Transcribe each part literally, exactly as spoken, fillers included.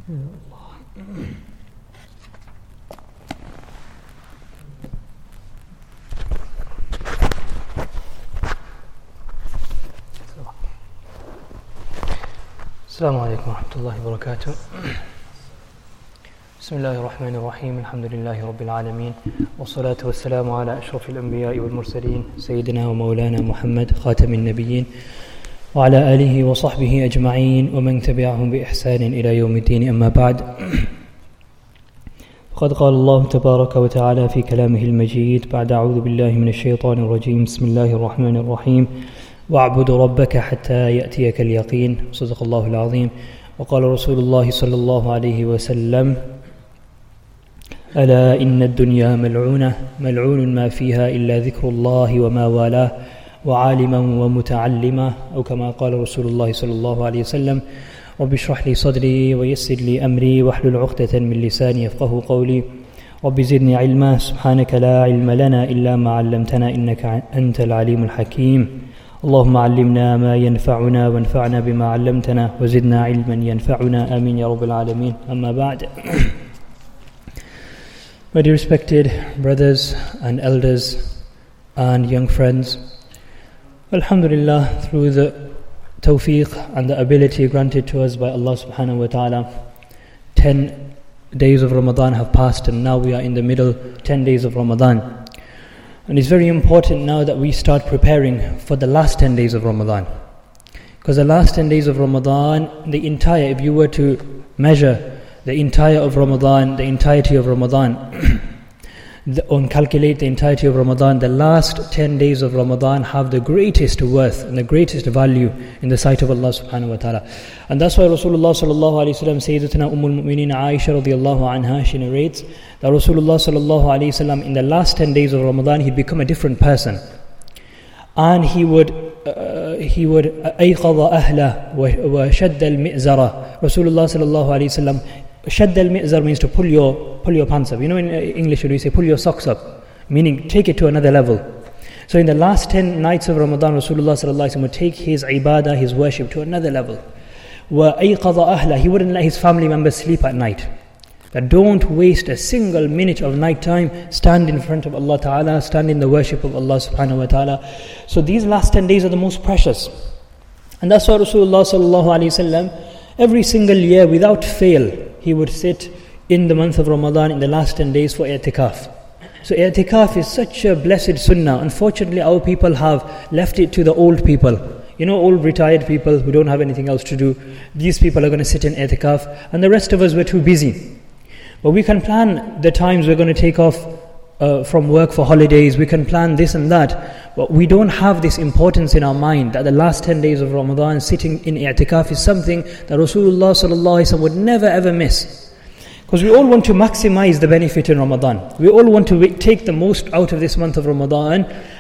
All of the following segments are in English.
Assalamu alaikum wa rahmatullahi wa barakatuh. Bismillahir Rahmanir Rahim. Alhamdulillahi Rabbil Alameen. Wassalatu wassalamu ala ashrafil anbiya'i wal mursaleen. Sayyidina wa maulana Muhammad khatamin nabiyyin. Wa ala alihi wa sahbihi ajma'een. Wa man tabi'ahum bi ihsanin ila yawmiddin. Amma ba'd. قد قال الله تبارك وتعالى في كلامه المجيد بعد أعوذ بالله من الشيطان الرجيم بسم الله الرحمن الرحيم واعبد ربك حتى يأتيك اليقين صدق الله العظيم وقال رسول الله صلى الله عليه وسلم ألا إن الدنيا ملعونة ملعون ما فيها إلا ذكر الله وما والاه وعالما ومتعلما أو كما قال رسول الله صلى الله عليه وسلم رب اشرح لي صدري ويسر لي أمري واحلل عقدة من لساني يفقه قولي رب زدني علما سبحانك لا علم لنا إلا ما علمتنا إنك أنت العليم الحكيم اللهم علمنا ما ينفعنا وانفعنا بما علمتنا وزدنا علما ينفعنا آمين يا رب العالمين أما بعد. My dear respected brothers and elders and young friends, Alhamdulillah, through the tawfiq and the ability granted to us by Allah subhanahu wa ta'ala, ten days of Ramadan have passed and now we are in the middle ten days of Ramadan. And it's very important now that we start preparing for the last ten days of Ramadan. Because the last ten days of Ramadan, the entire, if you were to measure the entire of Ramadan, the entirety of Ramadan, the, or calculate the entirety of Ramadan, the last ten days of Ramadan have the greatest worth and the greatest value in the sight of Allah subhanahu wa ta'ala. And that's why Rasulullah sallallahu alayhi wa sallam, Sayyidatuna Ummul Mu'mineen Aisha radiyallahu anha, she narrates that Rasulullah sallallahu alayhi wa sallam, in the last ten days of Ramadan, he'd become a different person. And he would uh, he would أيقظ أهله وشد المئزرة. Rasulullah sallallahu alayhi wa sallam, Shadd al-mi'zar means to pull your pull your pants up. You know, in English we say pull your socks up, meaning take it to another level. So in the last ten nights of Ramadan, Rasulullah sallallahu alaihi wasallam would take his ibadah, his worship to another level. Wa ayqadha ahla, he wouldn't let his family members sleep at night. That don't waste a single minute of night time. Stand in front of Allah Ta'ala, stand in the worship of Allah Subhanahu wa Ta'ala. So these last ten days are the most precious, and that's why Rasulullah sallallahu alaihi wasallam, every single year without fail, he would sit in the month of Ramadan in the last ten days for i'tikaf. So i'tikaf is such a blessed sunnah. Unfortunately, our people have left it to the old people. You know, old retired people who don't have anything else to do. These people are going to sit in i'tikaf, and the rest of us were too busy. But we can plan the times we're going to take off uh, from work for holidays. We can plan this and that. But we don't have this importance in our mind that the last ten days of Ramadan sitting in i'tikaf is something that Rasulullah sallallahu alaihi wasallam would never ever miss. Because we all want to maximize the benefit in Ramadan. We all want to take the most out of this month of Ramadan.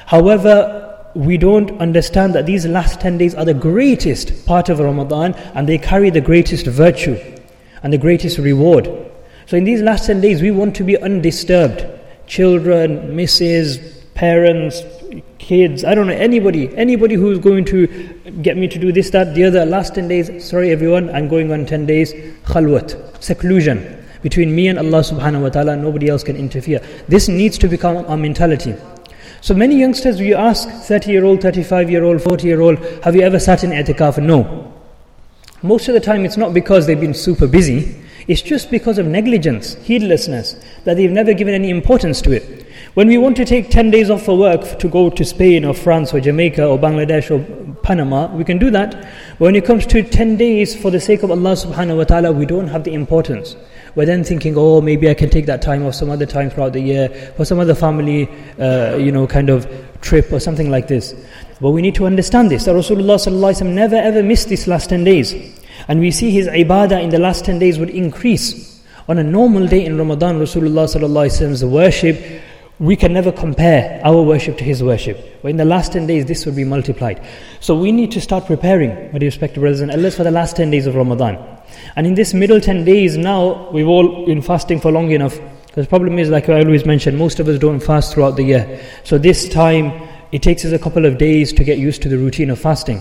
However, we don't understand that these last ten days are the greatest part of Ramadan, and they carry the greatest virtue and the greatest reward. So in these last ten days, we want to be undisturbed. Children, missus, parents, kids, I don't know, anybody, anybody who's going to get me to do this, that, the other, last ten days, sorry everyone, I'm going on ten days, khalwat, seclusion, between me and Allah subhanahu wa ta'ala, nobody else can interfere. This needs to become our mentality. So many youngsters, we ask thirty-year-old, thirty-five-year-old, forty-year-old, have you ever sat in i'tikaf? No. Most of the time it's not because they've been super busy, it's just because of negligence, heedlessness, that they've never given any importance to it. When we want to take ten days off for work to go to Spain or France or Jamaica or Bangladesh or Panama, we can do that. But when it comes to ten days for the sake of Allah subhanahu wa ta'ala, we don't have the importance. We're then thinking, oh, maybe I can take that time off some other time throughout the year for some other family, uh, you know, kind of trip or something like this. But we need to understand this, that Rasulullah sallallahu alaihi wasallam never ever missed these last ten days. And we see his ibadah in the last ten days would increase. On a normal day in Ramadan, Rasulullah sallallahu alaihi wasallam's worship, we can never compare our worship to his worship. But in the last ten days, this would be multiplied. So we need to start preparing, with respect to brothers and elders, for the last ten days of Ramadan. And in this middle ten days now, we've all been fasting for long enough. Because the problem is, like I always mention, most of us don't fast throughout the year. So this time, it takes us a couple of days to get used to the routine of fasting.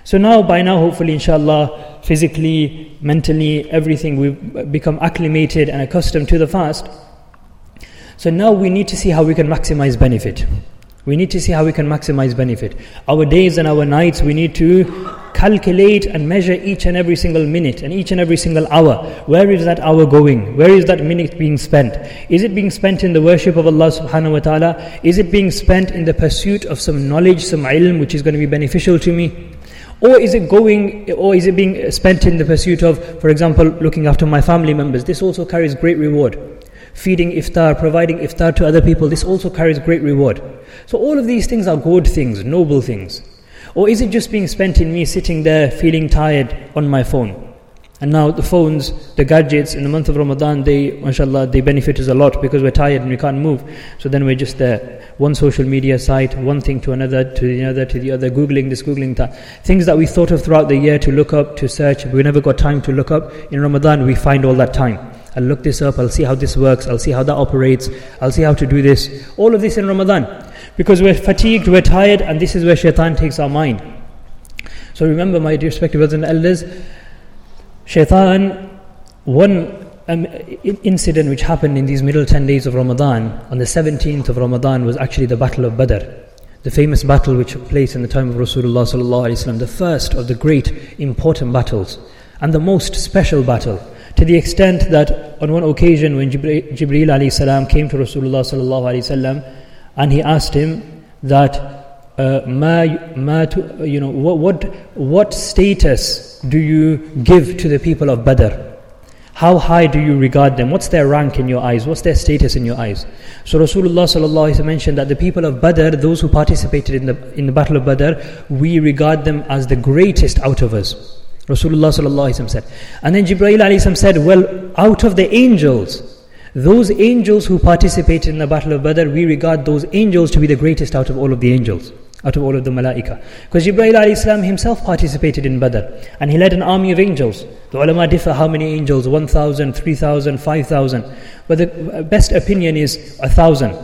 So now, by now, hopefully, inshallah, physically, mentally, everything, we've become acclimated and accustomed to the fast. So now we need to see how we can maximize benefit. We need to see how we can maximize benefit. Our days and our nights, we need to calculate and measure each and every single minute and each and every single hour. Where is that hour going? Where is that minute being spent? Is it being spent in the worship of Allah subhanahu wa ta'ala? Is it being spent in the pursuit of some knowledge, some ilm, which is going to be beneficial to me? Or is it going, or is it being spent in the pursuit of, for example, looking after my family members? This also carries great reward. Feeding iftar, providing iftar to other people, this also carries great reward. So all of these things are good things, noble things. Or is it just being spent in me sitting there feeling tired on my phone? And now the phones, the gadgets in the month of Ramadan, they, mashallah, they benefit us a lot because we're tired and we can't move. So then we're just there. One social media site, one thing to another, to the other, to the other, Googling this, Googling that. Things that we thought of throughout the year to look up, to search, we never got time to look up. In Ramadan, we find all that time. I'll look this up, I'll see how this works, I'll see how that operates, I'll see how to do this. All of this in Ramadan. Because we're fatigued, we're tired, and this is where shaitan takes our mind. So remember, my dear respected brothers and elders, shaitan, one um, incident which happened in these middle ten days of Ramadan, on the seventeenth of Ramadan, was actually the Battle of Badr. The famous battle which took place in the time of Rasulullah sallallahu alaihi wasallam, the first of the great important battles, and the most special battle. To the extent that on one occasion when Jibreel alayhi salam came to Rasulullah sallallahu alaihi wasallam, and he asked him that, uh, ma, ma tu, you know, what, what what status do you give to the people of Badr? How high do you regard them? What's their rank in your eyes? What's their status in your eyes? So Rasulullah sallallahu alaihi wasallam mentioned that the people of Badr, those who participated in the in the battle of Badr, we regard them as the greatest out of us. Rasulullah sallallahu alaihi wasallam said. And then Jibreel alayhi salam said, well, out of the angels, those angels who participated in the battle of Badr, we regard those angels to be the greatest out of all of the angels, out of all of the malaika. Because Jibreel alayhi salam himself participated in Badr, and he led an army of angels. The ulama differ how many angels, one thousand, three thousand, five thousand. But the best opinion is a thousand.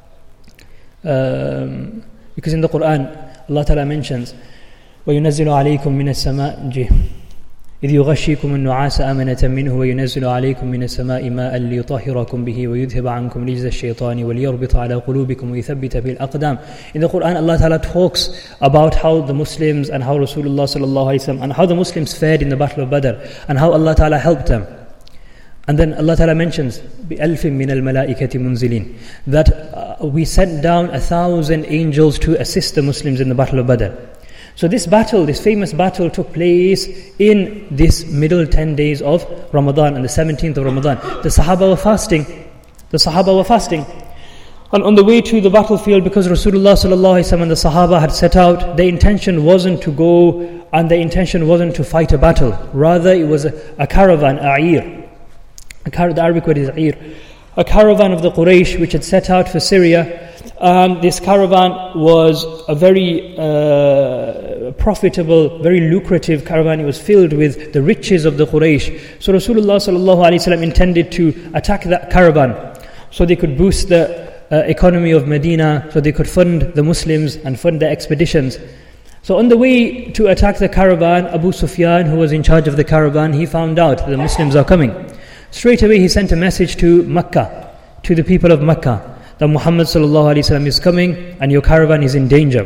Um, because in the Quran, Allah Ta'ala mentions, وَيُنَزِّلُ عَلَيْكُم مِّنَ السَّمَاءِ إِذْ يُغَشِّيكُمُ النُّعَاسَ أَمَنَةً مِّنْهُ وَيُنَزِّلُ عَلَيْكُم مِّنَ السَّمَاءِ مَاءً لِيُطَهِّرَكُم بِهِ وَيُذْهِبَ عَنكُم رِجْزَ الشَّيْطَانِ وَلِيَرْبِطَ عَلَى قُلُوبِكُمْ وَيُثَبِّتَ بِالْأَقْدَامِ. In the Quran, Allah Ta'ala talks about how the Muslims and how Rasulullah sallallahu alaihi wasallam and how the Muslims fared in the Battle of Badr and how Allah Ta'ala helped them. And then Allah Ta'ala mentions بِأَلْفٍ مِّنَ الْمَلَائِكَةِ مُنزِلِينَ, that uh, we sent down a thousand angels to assist the Muslims in the Battle of Badr. So this battle, this famous battle, took place in this middle ten days of Ramadan, on the seventeenth of Ramadan. The Sahaba were fasting. The Sahaba were fasting. And on the way to the battlefield, because Rasulullah sallallahu alaihi wasallam and the Sahaba had set out, their intention wasn't to go, and their intention wasn't to fight a battle. Rather, it was a, a caravan, a'ir. A car, the Arabic word is a'ir. A caravan of the Quraysh which had set out for Syria. Um, this caravan was a very uh, profitable, very lucrative caravan. It was filled with the riches of the Quraysh. So Rasulullah sallallahu alaihi wasallam intended to attack that caravan so they could boost the uh, economy of Medina, so they could fund the Muslims and fund their expeditions. So on the way to attack the caravan, Abu Sufyan, who was in charge of the caravan, he found out that the Muslims are coming. Straight away he sent a message to Makkah, to the people of Makkah, that Muhammad sallallahu alaihi wasallam is coming and your caravan is in danger.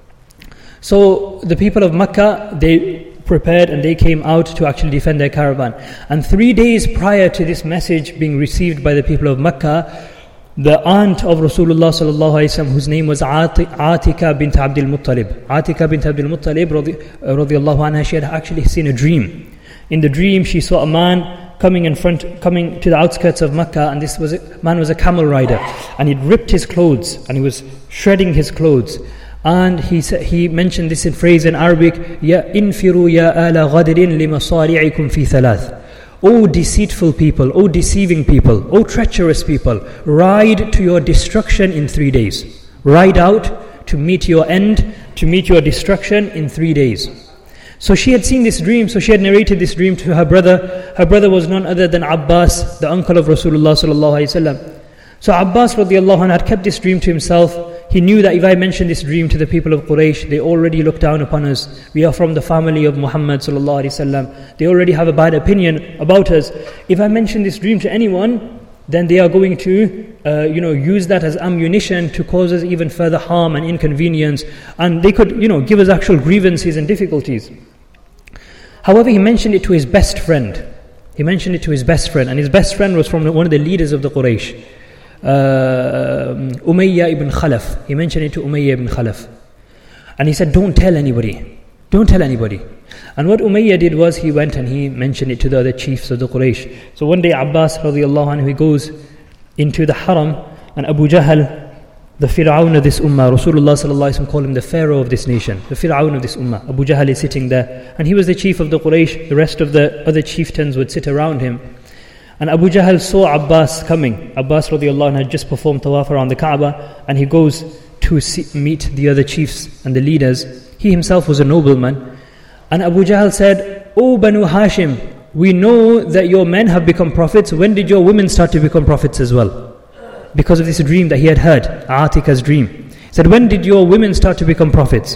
So the people of Makkah, they prepared and they came out to actually defend their caravan. And three days prior to this message being received by the people of Makkah, the aunt of Rasulullah sallallahu alaihi wasallam, whose name was Atika bint Abdul Muttalib, Atika bint Abdul Muttalib radiyallahu anha, she had actually seen a dream. In the dream, she saw a man coming in front, coming to the outskirts of Makkah, and this was a, man was a camel rider, and he'd ripped his clothes, and he was shredding his clothes, and he sa- he mentioned this in phrase in Arabic, Ya infiru ya ala ghadrin limasari'ikum fi thalath. O deceitful people, O deceiving people, O treacherous people, ride to your destruction in three days. Ride out to meet your end, to meet your destruction in three days. So she had seen this dream, so she had narrated this dream to her brother. Her brother was none other than Abbas, the uncle of Rasulullah sallallahu alaihi wasallam. So Abbas radiallahu anhu had kept this dream to himself. he knew that if I mentioned this dream to the people of Quraysh, they already look down upon us. We are from the family of Muhammad sallallahu alaihi wasallam. They already have a bad opinion about us. If I mention this dream to anyone, then they are going to, uh, you know, use that as ammunition to cause us even further harm and inconvenience. And they could, you know, give us actual grievances and difficulties. However, he mentioned it to his best friend. He mentioned it to his best friend. And his best friend was from one of the leaders of the Quraysh. Uh, Umayyah ibn Khalaf. He mentioned it to Umayyah ibn Khalaf. And he said, don't tell anybody. Don't tell anybody. And what Umayyah did was he went and he mentioned it to the other chiefs of the Quraysh. So one day Abbas radiallahu anhu, he goes into the haram, and Abu Jahl, the Fir'aun of this ummah, Rasulullah sallallahu alaihi wasallam called him the Pharaoh of this nation, the Fir'aun of this ummah. Abu Jahl is sitting there, and he was the chief of the Quraysh. The rest of the other chieftains would sit around him. And Abu Jahl saw Abbas coming. Abbas radiallahu anhu had just performed tawaf around the Kaaba, and he goes to see, meet the other chiefs and the leaders. He himself was a nobleman. And Abu Jahl said, "O Banu Hashim, we know that your men have become prophets. When did your women start to become prophets as well?" Because of this dream that he had heard, Atika's dream. He said, "When did your women start to become prophets?"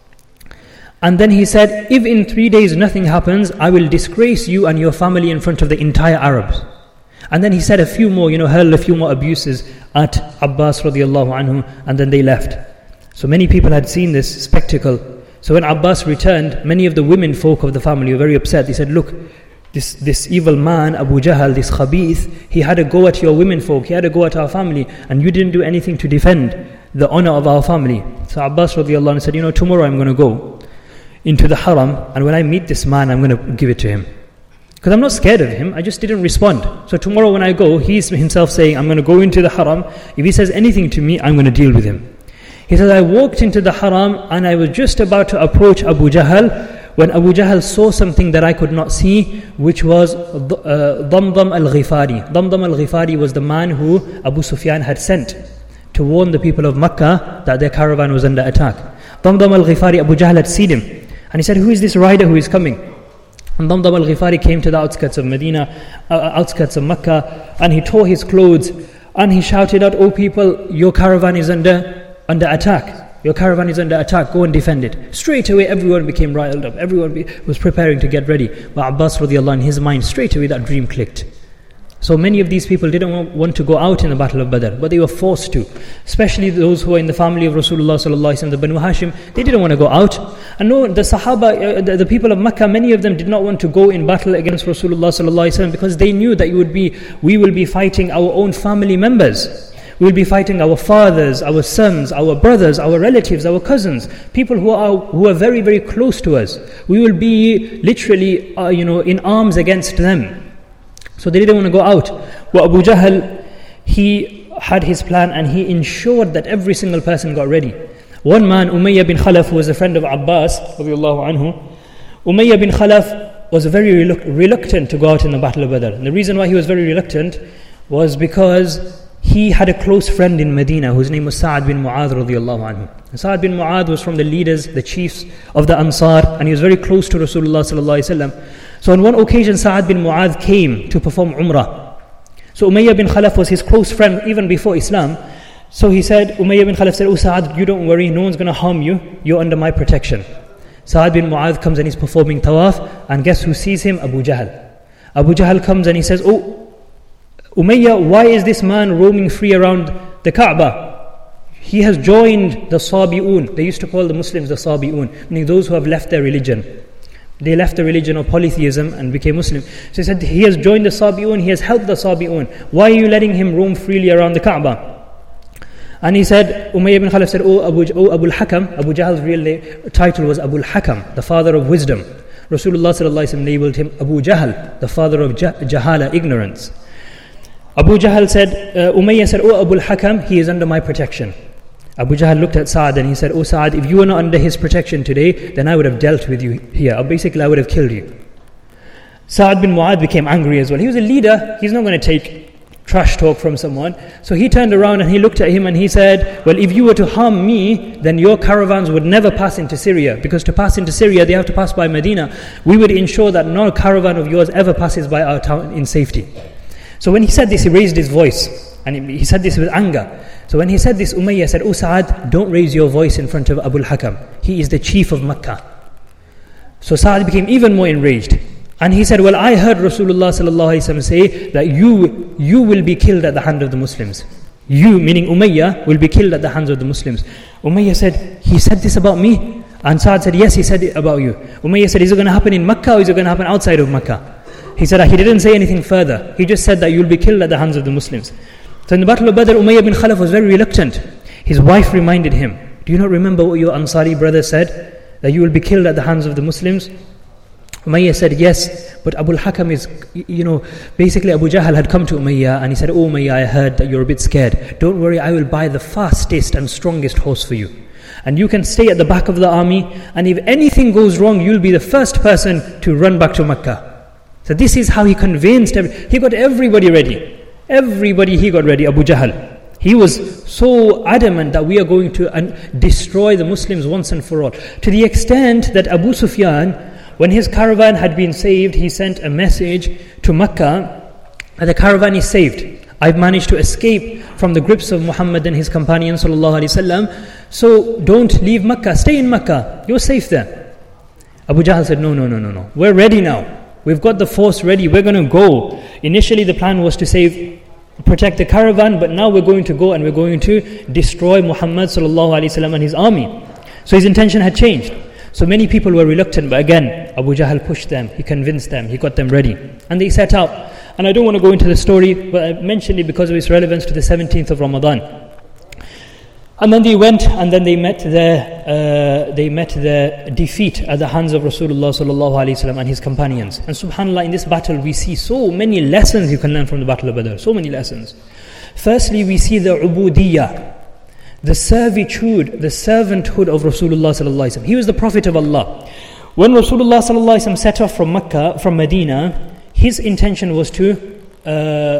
And then he said, "If in three days nothing happens, I will disgrace you and your family in front of the entire Arabs." And then he said a few more, you know, hurled a few more abuses at Abbas radiallahu anhu, and then they left. So many people had seen this spectacle. So when Abbas returned, many of the women folk of the family were very upset. They said, "Look, this, this evil man, Abu Jahl, this khabith, he had a go at your women folk, he had a go at our family, and you didn't do anything to defend the honor of our family." So Abbas radiallahu anhu said, "You know, tomorrow I'm going to go into the haram, and when I meet this man, I'm going to give it to him. Because I'm not scared of him, I just didn't respond. So tomorrow when I go, he's himself saying, I'm going to go into the haram. If he says anything to me, I'm going to deal with him." He says, "I walked into the haram and I was just about to approach Abu Jahl when Abu Jahl saw something that I could not see, which was uh, Damdam al-Ghifari. Damdam al-Ghifari was the man who Abu Sufyan had sent to warn the people of Makkah that their caravan was under attack. Damdam al-Ghifari, Abu Jahl had seen him. And he said, "Who is this rider who is coming?" And Damdam al-Ghifari came to the outskirts of Medina, uh, outskirts of Makkah, and he tore his clothes and he shouted out, "O people, your caravan is under under attack. Your caravan is under attack, go and defend it." Straight away everyone became riled up, everyone be, was preparing to get ready. But Abbas radiallahu anh, in his mind, straight away that dream clicked. So many of these people didn't want, want to go out in the Battle of Badr, but they were forced to. Especially those who were in the family of Rasulullah sallallahu alaihi wasallam, the Banu Hashim, they didn't want to go out. And no, the Sahaba, uh, the, the people of Makkah, many of them did not want to go in battle against Rasulullah sallallahu alaihi wasallam because they knew that it would be, we will be fighting our own family members. We will be fighting our fathers, our sons, our brothers, our relatives, our cousins, people who are who are very, very close to us. We will be literally, uh, you know, in arms against them. So they didn't want to go out. Well, Abu Jahl, he had his plan and he ensured that every single person got ready. One man, Umayyah bin Khalaf, who was a friend of Abbas, radiallahu anhu, Umayyah bin Khalaf was very reluct- reluctant to go out in the Battle of Badr. And the reason why he was very reluctant was because he had a close friend in Medina whose name was Sa'ad bin Mu'adh radiallahu anhu. Sa'ad bin Mu'adh was from the leaders, the chiefs of the Ansar, and he was very close to Rasulullah sallallahu alaihi wasallam. So on one occasion Sa'ad bin Mu'adh came to perform Umrah. So Umayyah bin Khalaf was his close friend even before Islam. So he said, Umayyah bin Khalaf said, "Oh Sa'ad, you don't worry, no one's going to harm you, you're under my protection." Sa'ad bin Mu'adh comes and he's performing tawaf, and guess who sees him? Abu Jahl. Abu Jahl comes and he says, "Oh Umayyah, why is this man roaming free around the Kaaba? He has joined the Sabi'un." They used to call the Muslims the Sabi'un, meaning those who have left their religion. They left the religion of polytheism and became Muslim. So he said, he has joined the Sabi'un, he has helped the Sabi'un. Why are you letting him roam freely around the Kaaba? And he said, Umayyah bin Khalaf said, "Oh Abu, oh Abu al-Hakam," Abu Jahl's real name, title was Abu al-Hakam, the father of wisdom. Rasulullah sallallahu alaihi wasallam labeled him Abu Jahl, the father of jah- Jahala, ignorance. Abu Jahl said, uh, Umayyah said, "Oh Abu al-Hakam, he is under my protection." Abu Jahl looked at Sa'ad and he said, "Oh Sa'ad, if you were not under his protection today, then I would have dealt with you here. Or basically, I would have killed you." Sa'ad bin Mu'adh became angry as well. He was a leader, he's not going to take trash talk from someone. So he turned around and he looked at him and he said, "Well, if you were to harm me, then your caravans would never pass into Syria. Because to pass into Syria, they have to pass by Medina. We would ensure that no caravan of yours ever passes by our town in safety." So when he said this, he raised his voice. And he said this with anger. So when he said this, Umayyah said, "O Sa'ad, don't raise your voice in front of Abu al-Hakam. He is the chief of Makkah." So Sa'ad became even more enraged. And he said, "Well, I heard Rasulullah sallallahu alaihi wasallam say that you, you will be killed at the hand of the Muslims. You, meaning Umayyah, will be killed at the hands of the Muslims." Umayyah said, "He said this about me?" And Sa'ad said, "Yes, he said it about you." Umayyah said, "Is it going to happen in Makkah or is it going to happen outside of Makkah?" He said, he didn't say anything further. He just said that you'll be killed at the hands of the Muslims. So in the Battle of Badr, Umayyah bin Khalaf was very reluctant. His wife reminded him, "Do you not remember what your Ansari brother said? That you will be killed at the hands of the Muslims?" Umayyah said, "Yes, but Abu al-Hakam is, you know, basically Abu Jahl had come to Umayyah and he said, 'Oh Umayyah, I heard that you're a bit scared. Don't worry, I will buy the fastest and strongest horse for you. And you can stay at the back of the army, and if anything goes wrong, you'll be the first person to run back to Makkah.'" So this is how he convinced every, he got everybody ready. Everybody he got ready, Abu Jahl. He was so adamant that we are going to un- destroy the Muslims once and for all. To the extent that Abu Sufyan, when his caravan had been saved, he sent a message to Makkah that the caravan is saved. I've managed to escape from the grips of Muhammad and his companions sallallahu alaihi wasallam. So don't leave Makkah, stay in Makkah, you're safe there. Abu Jahl said, no, no, no, no, no. We're ready now. We've got the force ready, we're going to go. Initially the plan was to save, protect the caravan, but now we're going to go and we're going to destroy Muhammad sallallahu alaihi wasallam and his army. So his intention had changed. So many people were reluctant, but again, Abu Jahl pushed them, he convinced them, he got them ready. And they set out. And I don't want to go into the story, but I mentioned it because of its relevance to the seventeenth of Ramadan. And then they went, and then they met their uh, they met their defeat at the hands of Rasulullah sallallahu alaihi wasallam and his companions. And subhanallah, in this battle we see so many lessons you can learn from the Battle of Badr. So many lessons. Firstly, we see the ubudiyyah, the servitude, the servanthood of Rasulullah sallallahu alaihi wasallam. He was the Prophet of Allah. When Rasulullah sallallahu alaihi wasallam set off from Makkah, from Medina, his intention was to uh,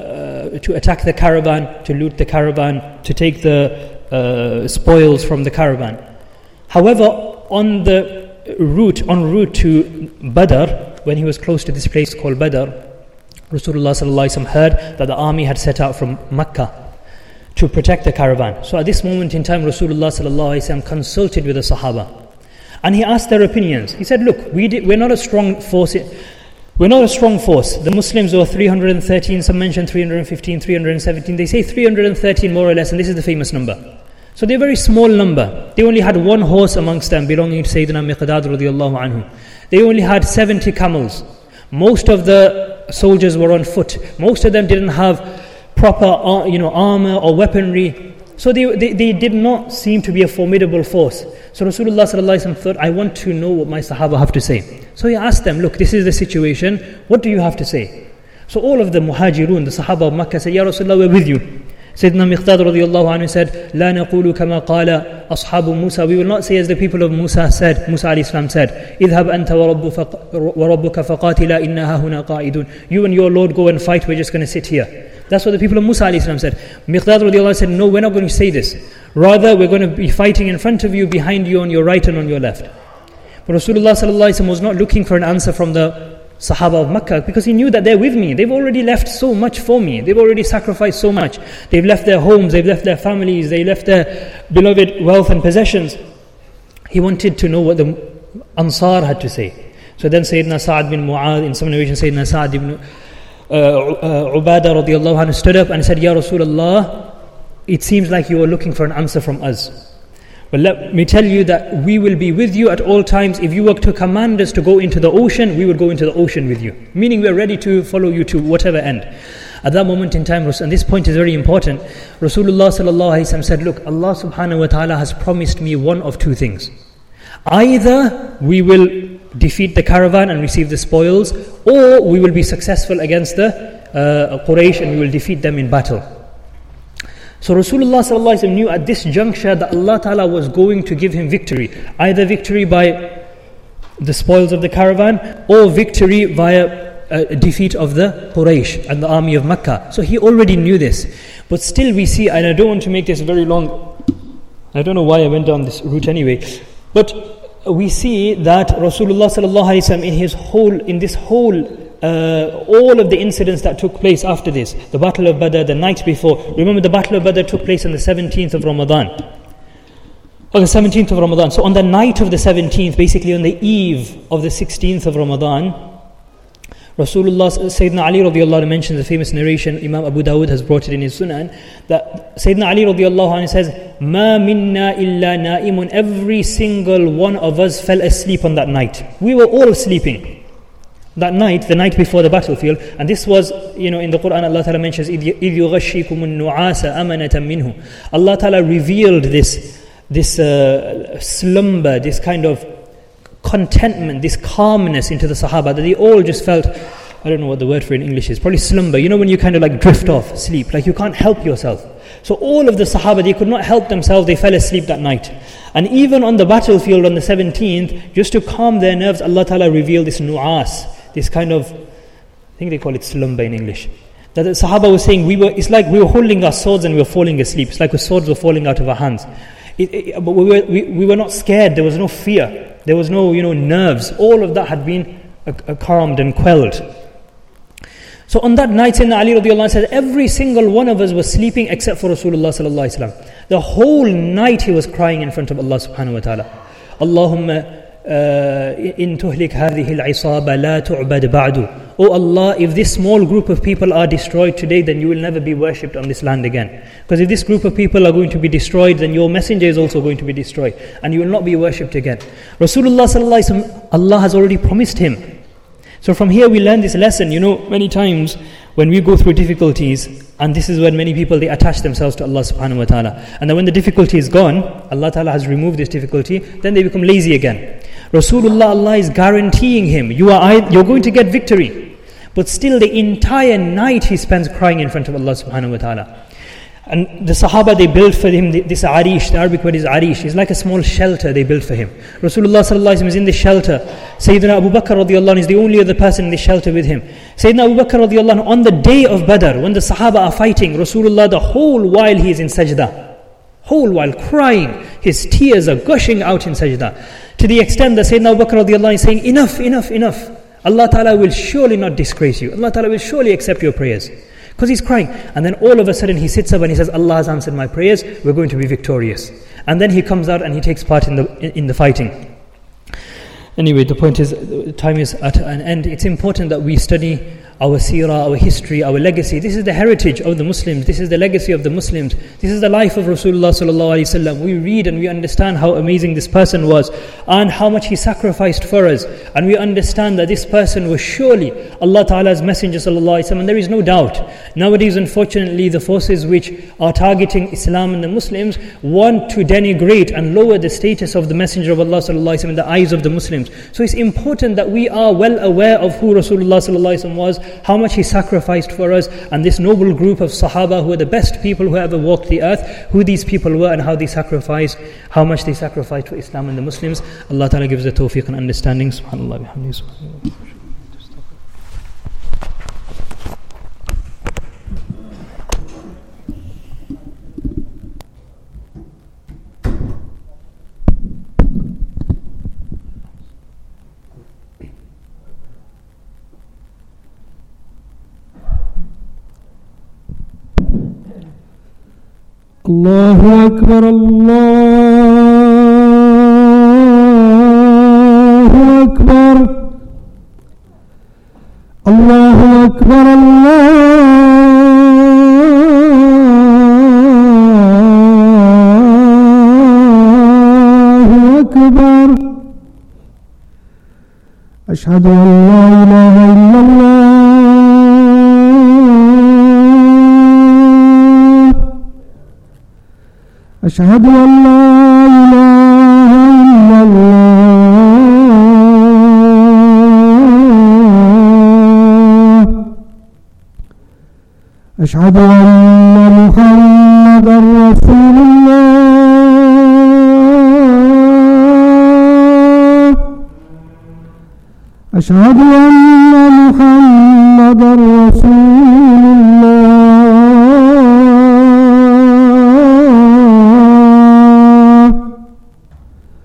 uh, to attack the caravan, to loot the caravan, to take the uh, spoils from the caravan. However, on the route, en route to Badr, when he was close to this place called Badr, Rasulullah sallallahu alaihi wasallam heard that the army had set out from Makkah to protect the caravan. So at this moment in time, Rasulullah sallallahu alaihi wasallam consulted with the Sahaba, and he asked their opinions. He said, "Look, we did, we're not a strong force. We're not a strong force. The Muslims were three hundred thirteen. Some mention three hundred fifteen, three hundred seventeen. They say three hundred thirteen more or less, and this is the famous number. So they're a very small number. They only had one horse amongst them, belonging to Sayyidina Miqdad radiallahu anhu. They only had seventy camels. Most of the soldiers were on foot. Most of them didn't have proper, you know, armor or weaponry. So they, they, they did not seem to be a formidable force. So Rasulullah sallallahu alaihi wasallam thought, I want to know what my Sahaba have to say. So he asked them, look, this is the situation. What do you have to say? So all of the Muhajirun, the Sahaba of Makkah said, Ya Rasulullah, we're with you. Sayyidina Miqdad radiallahu anhu said, La naqulu kama qala ashabu Musa. We will not say as the people of Musa said, Musa alayhi salam said, Idhab anta wa rabbuka faqatila inna hahuna qa'idun. You and your Lord go and fight, we're just going to sit here. That's what the people of Musa alayhi salam said. Miqdad radiallahu anhu said, no, we're not going to say this. Rather, we're going to be fighting in front of you, behind you, on your right and on your left. But Rasulullah sallallahu alaihi wasallam was not looking for an answer from the Sahaba of Makkah, because he knew that they're with me. They've already left so much for me. They've already sacrificed so much. They've left their homes, they've left their families, they left their beloved wealth and possessions. He wanted to know what the Ansar had to say. So then Sayyidina Sa'ad bin Mu'adh, in some narrations Sayyidina Sa'ad ibn uh, uh, Ubadah radiallahu anhu stood up and said, Ya Rasulullah, it seems like you are looking for an answer from us. But let me tell you that we will be with you at all times. If you were to command us to go into the ocean, we would go into the ocean with you. Meaning we are ready to follow you to whatever end. At that moment in time, and this point is very important, Rasulullah sallallahu alaihi wasallam said, look, Allah subhanahu wa ta'ala has promised me one of two things. Either we will defeat the caravan and receive the spoils, or we will be successful against the uh, Quraysh and we will defeat them in battle. So Rasulullah sallallahu alaihi wasallam knew at this juncture that Allah Ta'ala was going to give him victory. Either victory by the spoils of the caravan, or victory via a defeat of the Quraysh and the army of Makkah. So he already knew this. But still we see, and I don't want to make this very long, I don't know why I went down this route anyway, but we see that Rasulullah sallallahu alaihi wasallam in his whole, in this whole uh, all of the incidents that took place after this. The Battle of Badr, the night before. Remember, the Battle of Badr took place on the seventeenth of Ramadan. On the seventeenth of Ramadan. So on the night of the seventeenth, basically on the eve of the sixteenth of Ramadan, Rasulullah, Sayyidina Ali radiallahu anhu mentions the famous narration, Imam Abu Dawud has brought it in his Sunan, that Sayyidina Ali radiallahu anhu says, مَا مِنَّا إِلَّا نَائِمٌ. Every single one of us fell asleep on that night. We were all sleeping. That night, the night before the battlefield, and this was, you know, in the Quran, Allah Ta'ala mentions, إِذْ يُغَشِّيكُمُ النُّعَاسَ أَمَنَةً مِّنْهُ. Allah Ta'ala revealed this, this uh, slumber, this kind of contentment, this calmness into the Sahaba, that they all just felt, I don't know what the word for it in English is, probably slumber. You know when you kind of like drift off, sleep, like you can't help yourself. So all of the Sahaba, they could not help themselves, they fell asleep that night. And even on the battlefield on the seventeenth, just to calm their nerves, Allah Ta'ala revealed this nu'as, this kind of, I think they call it slumber in English. That the Sahaba was saying, we were, it's like we were holding our swords and we were falling asleep. It's like the swords were falling out of our hands. It, it, but we were, we, we were not scared, there was no fear. There was no, you know, nerves. All of that had been uh, uh, calmed and quelled. So on that night, Sayyidina Ali radiallahu anh said, every single one of us was sleeping except for Rasulullah sallallahu alaihi wasallam. The whole night he was crying in front of Allah subhanahu wa ta'ala. Allahumma in tuhlik hadhihi al-isaba la tu'bad ba'du. Oh Allah, if this small group of people are destroyed today, then you will never be worshipped on this land again. Because if this group of people are going to be destroyed, then your messenger is also going to be destroyed, and you will not be worshipped again. Rasulullah sallallahu alaihi wasallam, Allah has already promised him. So from here we learn this lesson. You know, many times when we go through difficulties, and this is when many people, they attach themselves to Allah subhanahu wa ta'ala. And then when the difficulty is gone, Allah ta'ala has removed this difficulty, then they become lazy again. Rasulullah, Allah is guaranteeing him, you are, you're going to get victory. But still the entire night he spends crying in front of Allah subhanahu wa ta'ala. And the Sahaba, they built for him this arish, the Arabic word is arish. It's like a small shelter they built for him. Rasulullah sallallahu alaihi wasallam is in the shelter. Sayyidina Abu Bakr radiallahu anhu is the only other person in the shelter with him. Sayyidina Abu Bakr radiallahu anhu, on the day of Badr, when the Sahaba are fighting, Rasulullah, the whole while he is in sajda. Whole while crying, his tears are gushing out in sajda. To the extent that Sayyidina Abu Bakr radiallahu anhu is saying, enough, enough, enough. Allah Ta'ala will surely not disgrace you. Allah Ta'ala will surely accept your prayers. Because he's crying. And then all of a sudden he sits up and he says, Allah has answered my prayers, we're going to be victorious. And then he comes out and he takes part in the in the fighting. Anyway, the point is, time is at an end. It's important that we study our seerah, our history, our legacy. This is the heritage of the Muslims. This is the legacy of the Muslims. This is the life of Rasulullah sallallahu alaihi wasallam. We read and we understand how amazing this person was and how much he sacrificed for us. And we understand that this person was surely Allah Ta'ala's messenger sallallahu alaihi wasallam. And there is no doubt. Nowadays, unfortunately, the forces which are targeting Islam and the Muslims want to denigrate and lower the status of the messenger of Allah sallallahu alaihi wasallam in the eyes of the Muslims. So it's important that we are well aware of who Rasulullah sallallahu alaihi wasallam was, how much he sacrificed for us, and this noble group of Sahaba who are the best people who ever walked the earth, who these people were and how they sacrificed, how much they sacrificed for Islam and the Muslims. Allah Ta'ala gives the tawfiq and understanding. Subhanallah bihamdihi. الله أكبر الله أكبر الله أكبر الله أكبر أشهد أن لا إله إلا الله أشهد أن لا إله إلا الله أشهد أن محمدا رسول الله أشهد أن محمدا رسول الله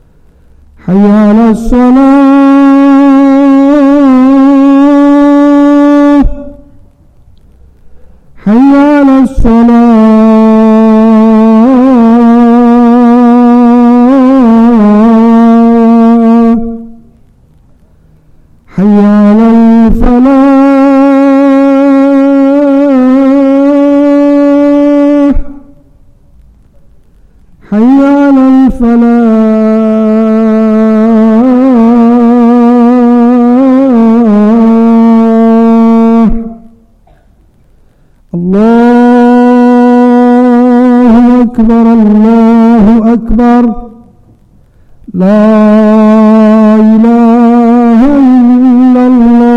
حي على الصلاة حي على الفلاح الله أكبر الله أكبر لا إله إلا الله.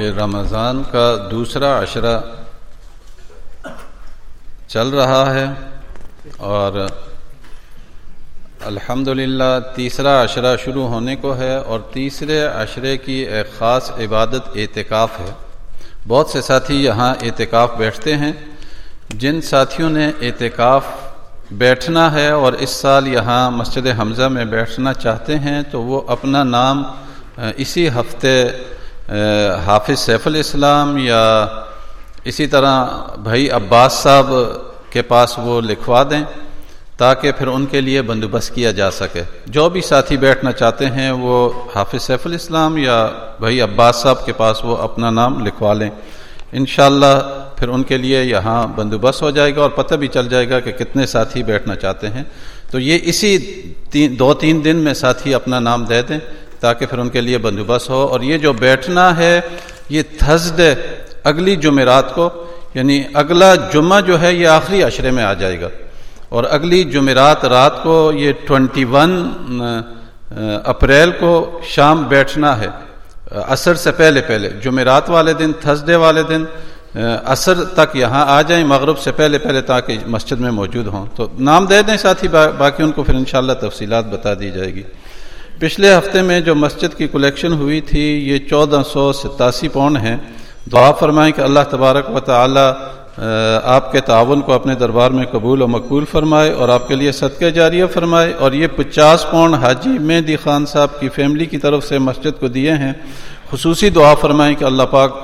یہ رمضان کا دوسرا عشرہ چل رہا ہے اور الحمدللہ تیسرا عشرہ شروع ہونے کو ہے، اور تیسرے عشرے کی ایک خاص عبادت اعتکاف ہے۔ بہت سے ساتھی یہاں اعتکاف بیٹھتے ہیں۔ جن ساتھیوں نے اعتکاف بیٹھنا ہے اور اس سال یہاں مسجد حمزہ میں بیٹھنا چاہتے ہیں تو وہ اپنا نام اسی ہفتے حافظ سیف الاسلام یا اسی طرح بھائی عباس صاحب کے پاس وہ لکھوا دیں تاکہ پھر ان کے لیے بندوبست کیا جا سکے۔ جو بھی ساتھی بیٹھنا چاہتے ہیں وہ حافظ سیف الاسلام یا بھائی عباس صاحب کے پاس وہ اپنا نام لکھوا لیں، انشاءاللہ پھر ان کے لیے یہاں بندوبست ہو جائے گا اور پتہ بھی چل جائے گا کہ کتنے ساتھی بیٹھنا چاہتے ہیں۔ تو یہ اسی تین دو تین دن میں ساتھی اپنا نام دے دیں تاکہ پھر ان کے لیے بندوبست ہو۔ اور یہ جو بیٹھنا ہے یہ تھرسڈے اگلی جمعرات کو، یعنی اگلا جمعہ جو ہے یہ آخری عشرے میں آ جائے گا، اور اگلی جمعرات رات کو یہ ٹوینٹی ون اپریل کو شام بیٹھنا ہے، عصر سے پہلے پہلے جمعرات والے دن تھرسڈے والے دن عصر تک یہاں آ جائیں مغرب سے پہلے پہلے تاکہ مسجد میں موجود ہوں۔ تو نام دے دیں ساتھی، باقی ان کو پھر انشاءاللہ تفصیلات بتا دی جائے گی۔ پچھلے ہفتے میں جو مسجد کی کلیکشن ہوئی تھی یہ چودہ سو ستاسی پاؤنڈ ہیں۔ دعا فرمائیں کہ اللہ تبارک و تعالی آپ کے تعاون کو اپنے دربار میں قبول و مقبول فرمائے اور آپ کے لیے صدقہ جاریہ فرمائے۔ اور یہ پچاس پاؤنڈ حاجی مہدی خان صاحب کی فیملی کی طرف سے مسجد کو دیے ہیں۔ خصوصی دعا فرمائیں کہ اللہ پاک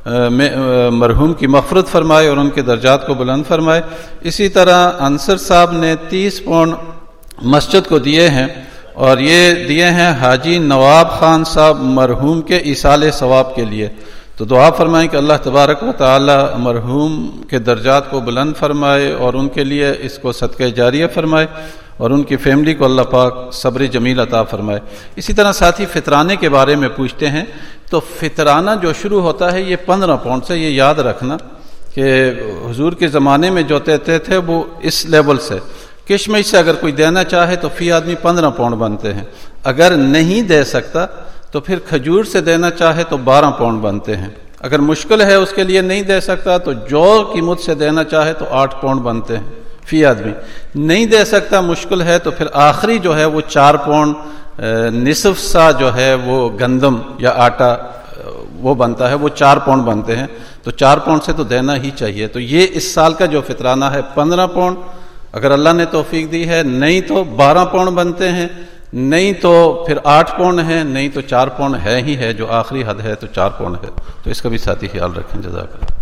مرحوم کی مغفرت فرمائے اور ان کے درجات کو بلند فرمائے۔ اسی طرح انصر صاحب نے تیس پاؤنڈ مسجد کو دیے ہیں، اور یہ دیے ہیں حاجی نواب خان صاحب مرحوم کے ایصال ثواب کے لیے۔ تو دعا فرمائیں کہ اللہ تبارک و تعالی مرحوم کے درجات کو بلند فرمائے اور ان کے لیے اس کو صدقہ جاریہ فرمائے اور ان کی فیملی کو اللہ پاک صبر جمیل عطا فرمائے۔ اسی طرح ساتھی فطرانے کے بارے میں پوچھتے ہیں، تو فطرانہ جو شروع ہوتا ہے یہ پندرہ پاؤنڈ سے، یہ یاد رکھنا کہ حضور کے زمانے میں جو دیتے تھے وہ اس لیول سے، کشمش سے اگر کوئی دینا چاہے تو فی آدمی پندرہ پاؤنڈ بنتے ہیں، اگر نہیں دے سکتا تو پھر کھجور سے دینا چاہے تو بارہ پاؤنڈ بنتے ہیں، اگر مشکل ہے اس کے لیے نہیں دے سکتا تو جو کی مجھ سے دینا چاہے تو آٹھ پاؤنڈ بنتے ہیں فی آدمی، نہیں دے سکتا مشکل ہے تو پھر آخری جو ہے وہ چار پاؤنڈ نصف سا جو ہے وہ گندم یا آٹا وہ بنتا ہے، وہ چار پاؤنڈ بنتے ہیں، تو چار پاؤنڈ سے تو دینا ہی چاہیے۔ تو یہ اس سال کا جو فطرانہ ہے پندرہ پاؤنڈ، اگر اللہ نے توفیق دی ہے، نہیں تو بارہ پاؤنڈ بنتے ہیں، نہیں تو پھر آٹھ پاؤنڈ ہے، نہیں تو چار پاؤنڈ ہے ہی ہے، جو آخری حد ہے تو چار پاؤنڈ ہے۔ تو اس کا بھی ساتھی خیال رکھیں۔ جزاک اللہ۔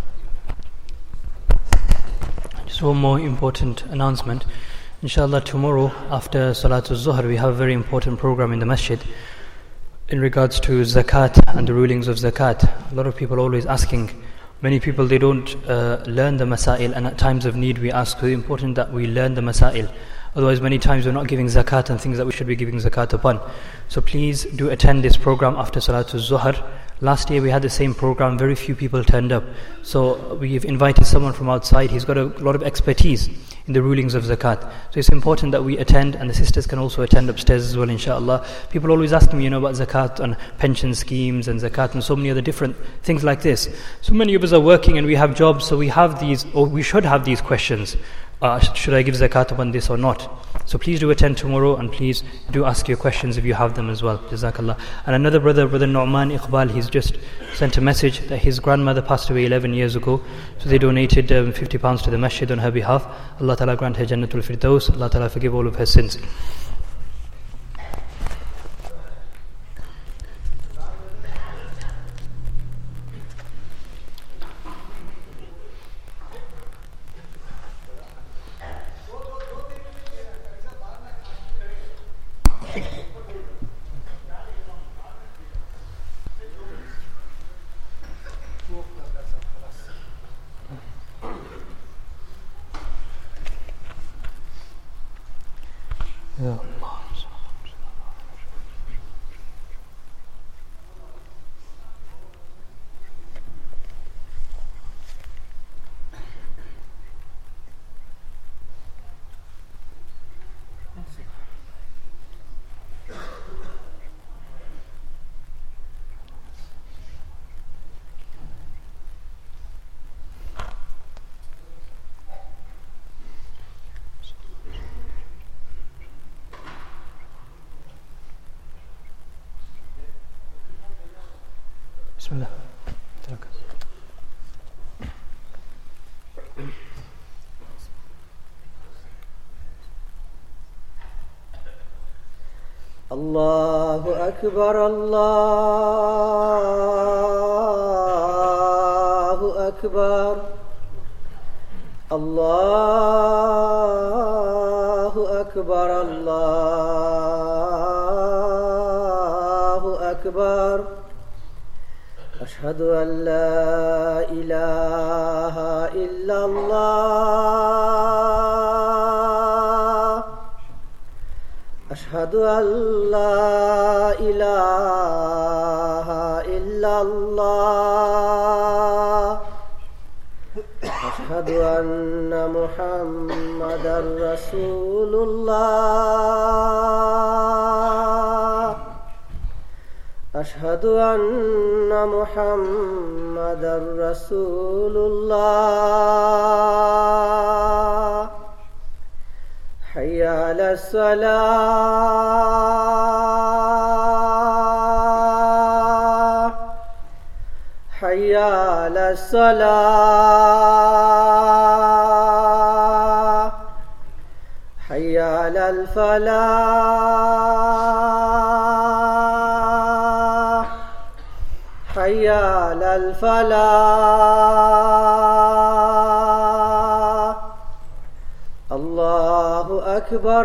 Just one more important announcement. Inshallah, tomorrow after Salatul Zuhr we have a very important program in the masjid in regards to zakat and the rulings of zakat. A lot of people are always asking, many people they don't uh, learn the masail, and at times of need we ask, so it's important that we learn the masail. Otherwise many times we're not giving zakat and things that we should be giving zakat upon. So please do attend this program after Salatul Zuhr. Last year we had the same program, very few people turned up. So we've invited someone from outside. He's got a lot of expertise in the rulings of zakat. So it's important that we attend, and the sisters can also attend upstairs as well, inshallah. People always ask me, you know, about zakat and pension schemes and zakat and so many other different things like this. So many of us are working and we have jobs, so we have these, or we should have these questions. Uh, should I give zakat upon this or not? So please do attend tomorrow, and please do ask your questions if you have them as well. Jazakallah. And another brother, brother Nu'man Iqbal, he's just sent a message that his grandmother passed away eleven years ago. So they donated um, fifty pounds to the masjid on her behalf. Allah Ta'ala grant her Jannatul Firdaus. Allah Ta'ala forgive all of her sins. Yeah. بسم الله. الله أكبر الله أكبر الله أكبر الله أكبر أشهد أن لا إله إلا الله أشهد أن لا إله إلا الله أشهد أن محمدا رسول الله أشهد أن محمدا رسول الله حي على الصلاة حي على الصلاة حي على الفلاح حي على الفلاح الله أكبر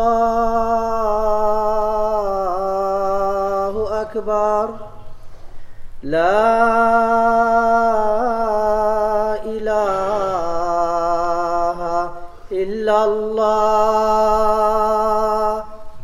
الله أكبر لا إله إلا الله.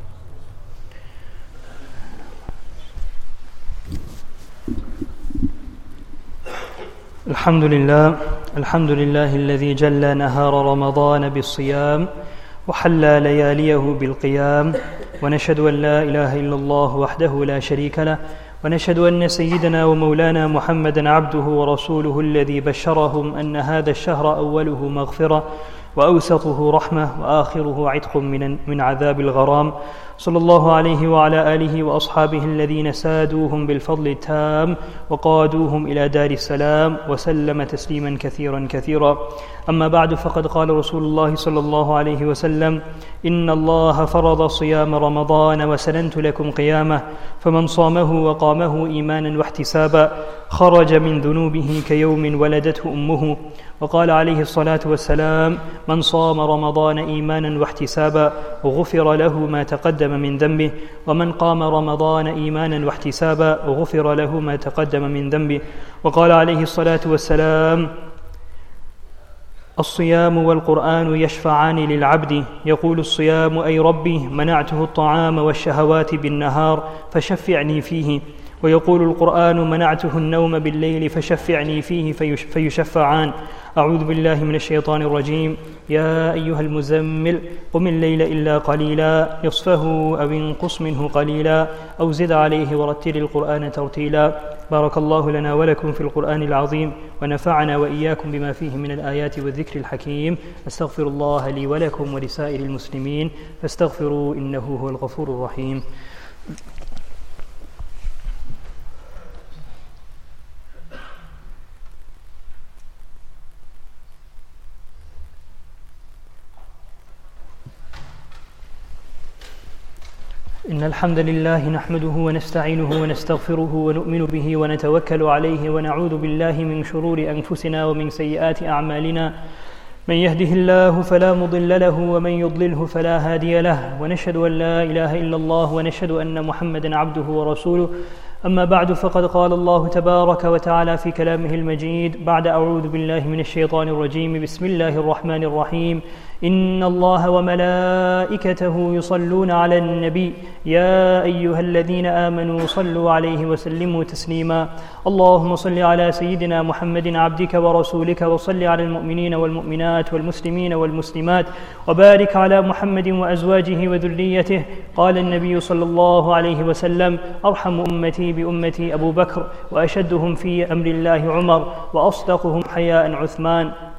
الحمد لله الحمد لله الذي جل نهار رمضان بالصيام وحلى لياليه بالقيام، ونشهد أن لا إله إلا الله وحده لا شريك له، ونشهد أن سيدنا ومولانا محمدًا عبده ورسوله الذي بشرهم أن هذا الشهر أوله مغفرة وأوسطه رحمة وآخره عتق من من عذاب الغرام، صلى الله عليه وعلى آله وأصحابه الذين سادوهم بالفضل التام وقادوهم إلى دار السلام وسلم تسليما كثيرا كثيرا. أما بعد، فقد قال رسول الله صلى الله عليه وسلم: إن الله فرض صيام رمضان وسننت لكم قيامه، فمن صامه وقامه إيمانا واحتسابا خرج من ذنوبه كيوم ولدته أمه. وقال عليه الصلاة والسلام: من صام رمضان إيمانا واحتسابا غفر له ما تقدم من ذنبه، ومن قام رمضان إيمانا واحتسابا غفر له ما تقدم من ذنبه. وقال عليه الصلاة والسلام: الصيام والقرآن يشفعان للعبد، يقول الصيام: أي ربي منعته الطعام والشهوات بالنهار فشفعني فيه، ويقول القرآن: منعته النوم بالليل فشفعني فيه فيشفعان. أعوذ بالله من الشيطان الرجيم. يا أيها المزمل قم الليل إلا قليلا نصفه أو انقص منه قليلا أو زد عليه ورتل القرآن ترتيلا. بارك الله لنا ولكم في القرآن العظيم، ونفعنا وإياكم بما فيه من الآيات والذكر الحكيم. أستغفر الله لي ولكم ولسائر المسلمين فاستغفروا إنه هو الغفور الرحيم. إن الحمد لله نحمده ونستعينه ونستغفره ونؤمن به ونتوكل عليه، ونعوذ بالله من شرور أنفسنا ومن سيئات أعمالنا. من يهده الله فلا مضل له، ومن يضلله فلا هادي له، ونشهد أن لا إله إلا الله، ونشهد أن محمدًا عبده ورسوله. أما بعد، فقد قال الله تبارك وتعالى في كلامه المجيد بعد أعوذ بالله من الشيطان الرجيم: بسم الله الرحمن الرحيم. إن الله وملائكته يصلون على النبي يا أيها الذين آمنوا صلوا عليه وسلموا تسليما. اللهم صل على سيدنا محمد عبدك ورسولك، وصل على المؤمنين والمؤمنات والمسلمين والمسلمات، وبارك على محمد وأزواجه وذريته. قال النبي صلى الله عليه وسلم: أرحم أمتي بأمتي أبو بكر، وأشدهم في أمر الله عمر، وأصدقهم حياء عثمان.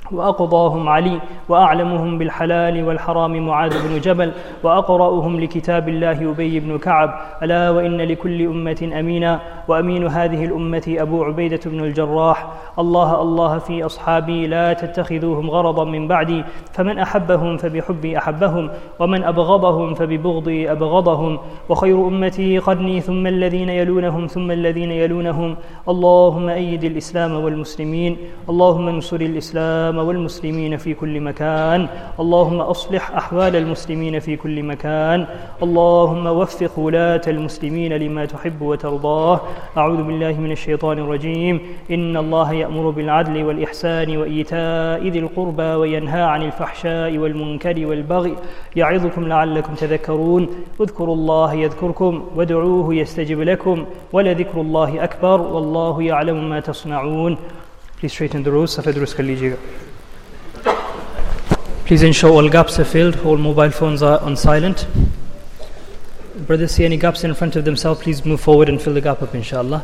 وأقضاهم علي وأعلمهم بالحلال والحرام معاذ بن جبل وأقرأهم لكتاب الله أبي بن كعب ألا وإن لكل أمة أمينا وأمين هذه الأمة أبو عبيدة بن الجراح الله الله في أصحابي لا تتخذوهم غرضا من بعدي فمن أحبهم فبحبي أحبهم ومن أبغضهم فببغضي أبغضهم وخير أمتي قرني ثم الذين يلونهم ثم الذين يلونهم اللهم أيد الإسلام والمسلمين اللهم انصر الإسلام والمسلمين في كل مكان اللهم أصلح أحوال المسلمين في كل مكان اللهم وفق ولاة المسلمين لما تحب وترضاه أعوذ بالله من الشيطان الرجيم إن الله يأمر بالعدل والإحسان وإيتاء ذي القربى وينهى عن الفحشاء والمنكر والبغي يعظكم لعلكم تذكرون اذكروا الله يذكركم وادعوه يستجب لكم ولذكر الله أكبر والله يعلم ما تصنعون. Please straighten the rows. Safed rows kar lijiyega. Please ensure all gaps are filled, all mobile phones are on silent. Brothers see any gaps in front of themselves, please move forward and fill the gap up, inshallah.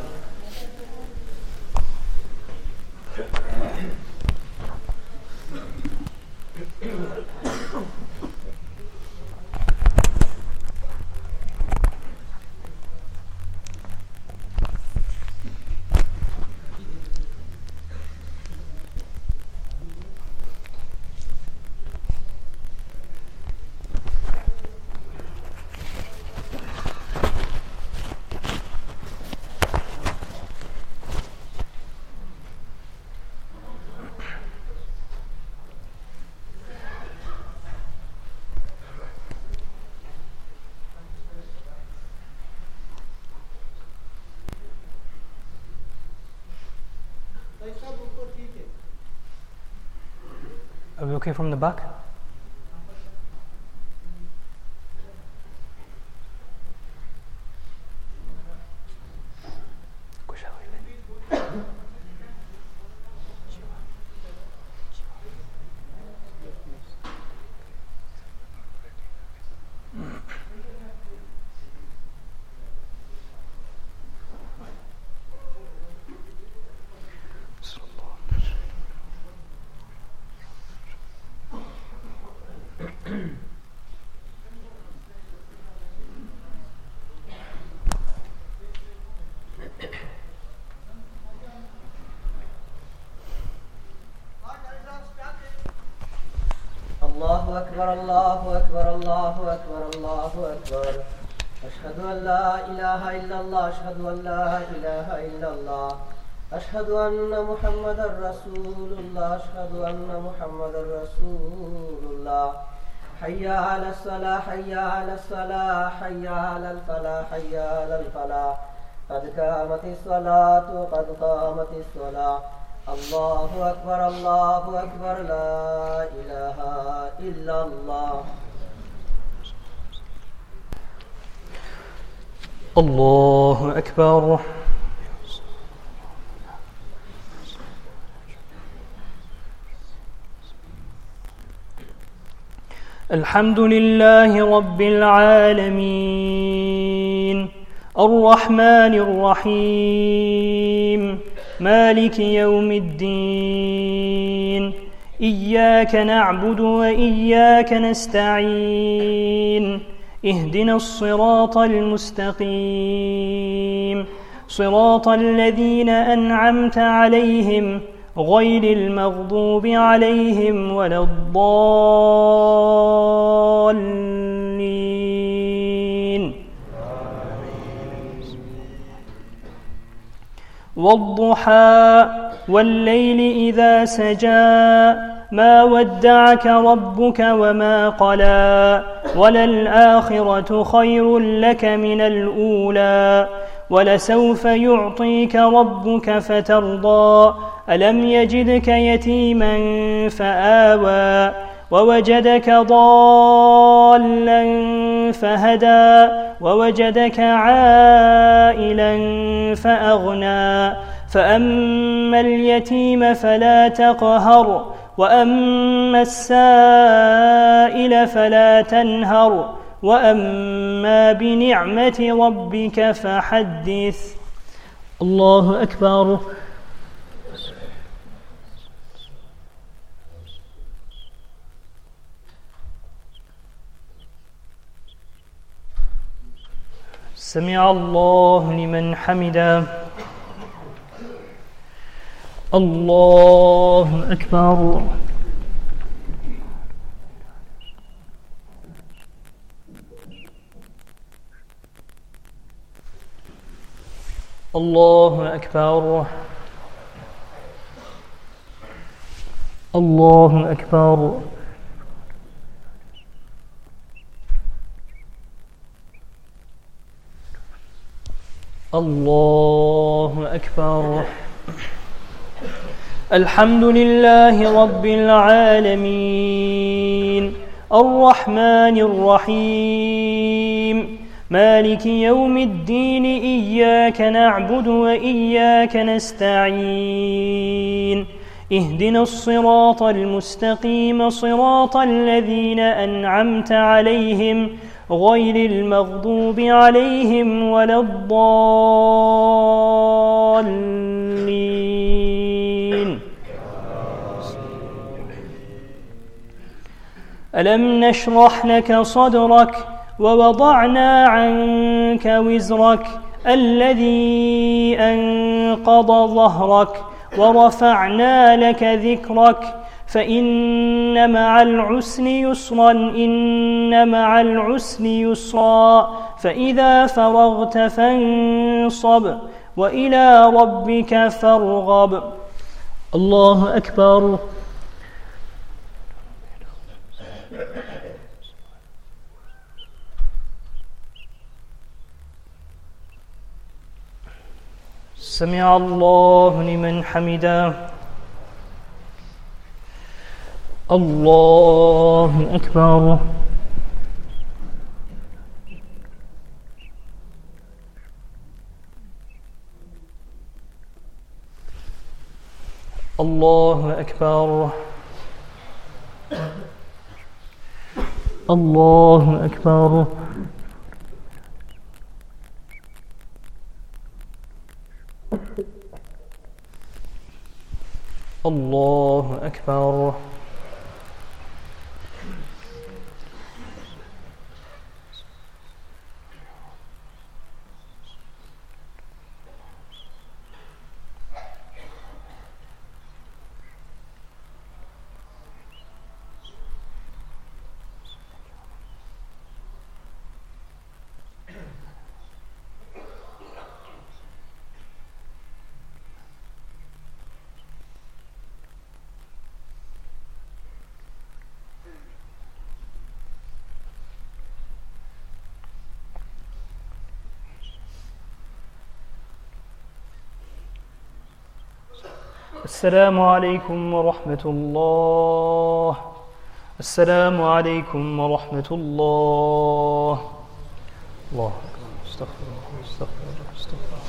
Are we okay from the back? الله أكبر الله أكبر الله أكبر الله أكبر أشهد أن لا إله إلا الله أشهد أن لا إله إلا الله أشهد أن محمدا رسول الله أشهد أن محمدا رسول الله حي على الصلاة حي على الصلاة حي على الفلاح حي على الفلاح قد قامت الصلاة قد قامت الصلاة الله أكبر الله أكبر لا إله إلا الله الله أكبر. الحمد لله رب العالمين الرحمن الرحيم مالك يوم الدين إياك نعبد وإياك نستعين اهدنا الصراط المستقيم صراط الذين أنعمت عليهم غير المغضوب عليهم ولا الضالين والضحى والليل إذا سجى ما ودعك ربك وما قلى وللآخرة خير لك من الأولى ولسوف يعطيك ربك فترضى ألم يجدك يتيما فآوى ووجدك ضالا فهدى ووجدك عائلا فأغنى فأما اليتيم فلا تقهر وأما السائل فلا تنهر وأما بنعمة ربك فحدث. الله أكبر. سمع الله لمن حمده. الله أكبر. الله أكبر. الله أكبر. الله أكبر. الحمد لله رب العالمين الرحمن الرحيم مالك يوم الدين إياك نعبد وإياك نستعين اهدنا الصراط المستقيم صراط الذين أنعمت عليهم غير المغضوب عليهم ولا الضالين. ألم نشرح لك صدرك ووضعنا عنك وزرك الذي أنقض ظهرك ورفعنا لك ذكرك فإن مع العسر يسرا إن مع العسر يسرا فإذا فرغت فانصب وإلى ربك فارغب. الله أكبر. سمع الله لمن حمده. الله أكبر. الله أكبر. الله أكبر. الله أكبر. السلام عليكم ورحمة الله. السلام عليكم ورحمة الله. الله استغفر الله استغفر الله استغفر الله.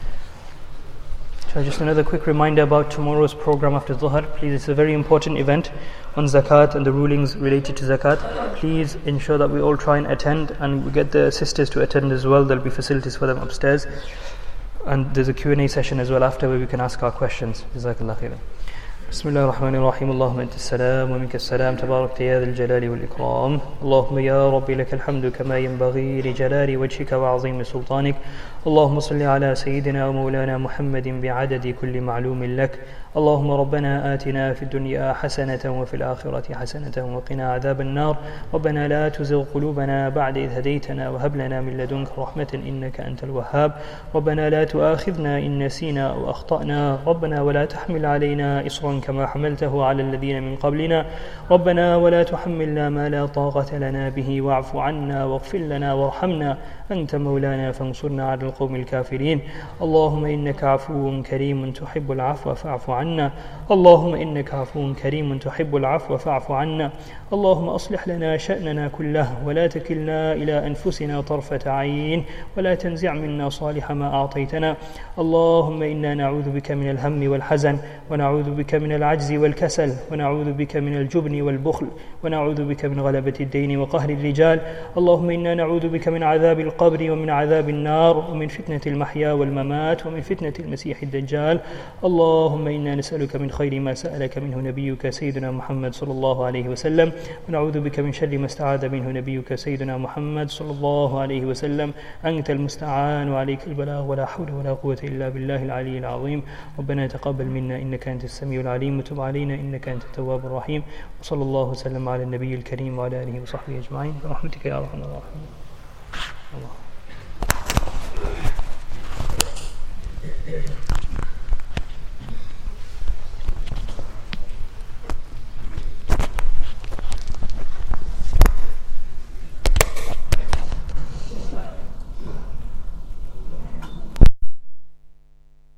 So just another quick reminder about tomorrow's program after Dhuhr. Please, it's a very important event on zakat and the rulings related to zakat. Please ensure that we all try and attend, and we get the sisters to attend as well. There'll be facilities for them upstairs. And there's a Q and A session as well after where we can ask our questions. Jazakallah khairan. بسم الله الرحمن الرحيم اللهم أنت السلام ومنك السلام تبارك يا ذا الجلال والإكرام اللهم يا ربي لك الحمد كما ينبغي لجلال وجهك وعظيم سلطانك اللهم صل على سيدنا ومولانا محمد بعدد كل معلوم لك اللهم ربنا آتنا في الدنيا حسنة وفي الآخرة حسنة وقنا عذاب النار ربنا لا تزغ قلوبنا بعد إذ هديتنا وهب لنا من لدنك رحمة إنك أنت الوهاب ربنا لا تؤاخذنا إن نسينا أو أخطأنا ربنا ولا تحمل علينا إصرا كما حملته على الذين من قبلنا ربنا ولا تحملنا ما لا طاقة لنا به واعف عنا واغفر لنا وارحمنا أنت مولانا فانصرنا على القوم الكافرين اللهم إنك عفو كريم تحب العفو فاعف عنا اللهم إنك عفو كريم تحب العفو فاعف عنا اللهم أصلح لنا شأننا كله ولا تكلنا إلى أنفسنا طرفة عين ولا تنزع منا صالح ما أعطيتنا اللهم إنا نعوذ بك من الهم والحزن ونعوذ بك من من العجز والكسل، ونعوذ بك من الجبن والبخل، ونعوذ بك من غلبة الدين وقهر الرجال. اللهم إنا نعوذ بك من عذاب القبر ومن عذاب النار ومن فتنة المحيا والممات ومن فتنة المسيح الدجال. اللهم إنا نسألك من خير ما سألك منه نبيك سيدنا محمد صلى الله عليه وسلم، ونعوذ بك من شر ما استعاذ منه نبيك سيدنا محمد صلى الله عليه وسلم. أنت المستعان وعليك البلاغ، ولا حول ولا قوة إلا بالله العلي العظيم. ربنا تقبل منا إنك أنت السميع العليم، وتب علينا إنك أنت التواب الرحيم. وصلى الله وسلم على النبي الكريم وعلى آله وصحبه أجمعين برحمتك يا أرحم الراحمين.